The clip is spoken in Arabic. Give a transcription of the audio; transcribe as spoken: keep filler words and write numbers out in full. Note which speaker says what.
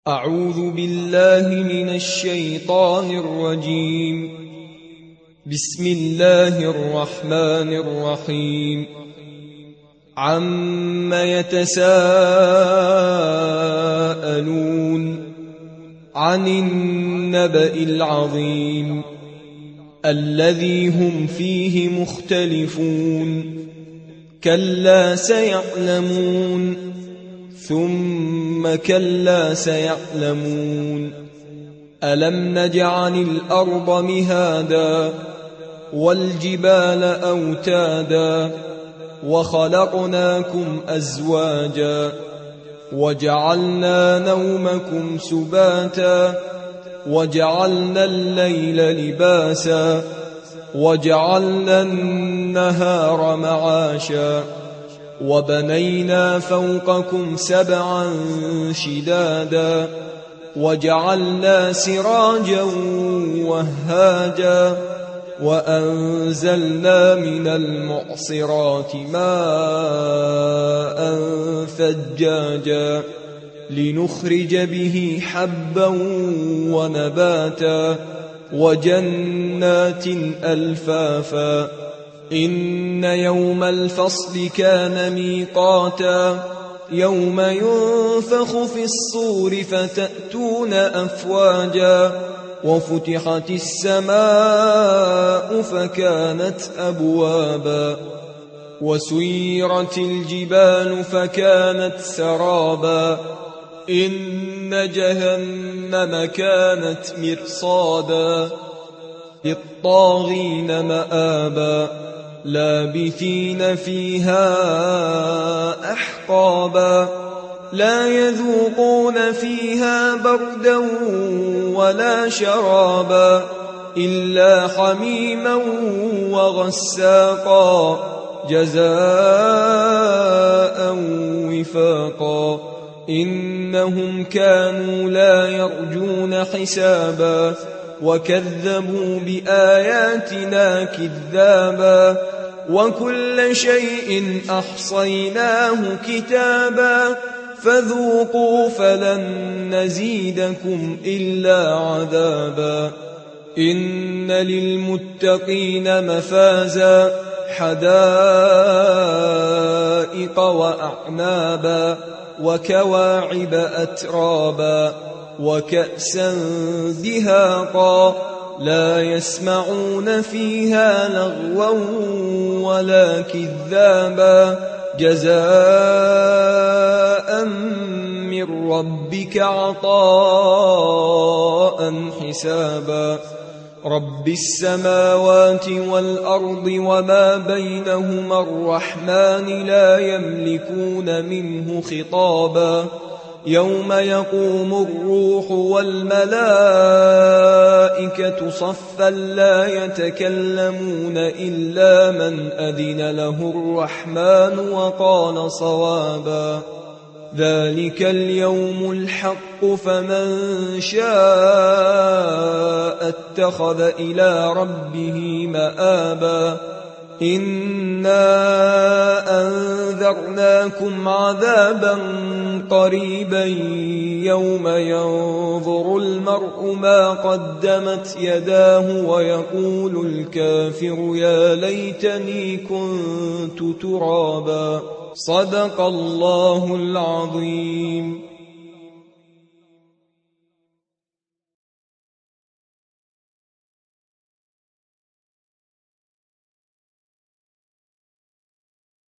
Speaker 1: أعوذ بالله من الشيطان الرجيم. بسم الله الرحمن الرحيم. عم يتساءلون عن النبأ العظيم الذي هم فيه مختلفون. كلا سيعلمون ثم كلا سيعلمون. ألم نجعل الأرض مهادا والجبال أوتادا وخلقناكم أزواجا وجعلنا نومكم سباتا وجعلنا الليل لباسا وجعلنا النهار معاشا وبنينا فوقكم سبعا شدادا وجعلنا سراجا وهاجا وأنزلنا من المعصرات ماء ثجاجا لنخرج به حبا ونباتا وجنات ألفافا. إن يوم الفصل كان ميقاتا يوم ينفخ في الصور فتأتون أفواجا وفتحت السماء فكانت أبوابا وسيرت الجبال فكانت سرابا. إن جهنم كانت مرصادا للطاغين مآبا لابثين فيها أحقابا لا يذوقون فيها بردا ولا شرابا إلا حميما وغساقا جزاء وفاقا. إنهم كانوا لا يرجون حسابا وكذبوا بآياتنا كذابا وكل شيء أحصيناه كتابا فذوقوا فلن نزيدكم إلا عذابا. إن للمتقين مفازا حدائق وأعنابا وكواعب أترابا وكأسا دهاقا لا يسمعون فيها لغوا ولا كذابا جزاء من ربك عطاء حسابا. رب السماوات والأرض وما بينهما الرحمن لا يملكون منه خطابا. يوم يقوم الروح والملائكة صفا لا يتكلمون إلا من أذن له الرحمن وقال صوابا. ذلك اليوم الحق فمن شاء اتخذ إلى ربه مآبا. إنا أنذرناكم عذابا قريبا يوم ينظر المرء ما قدمت يداه ويقول الكافر يا ليتني كنت ترابا. صدق الله العظيم.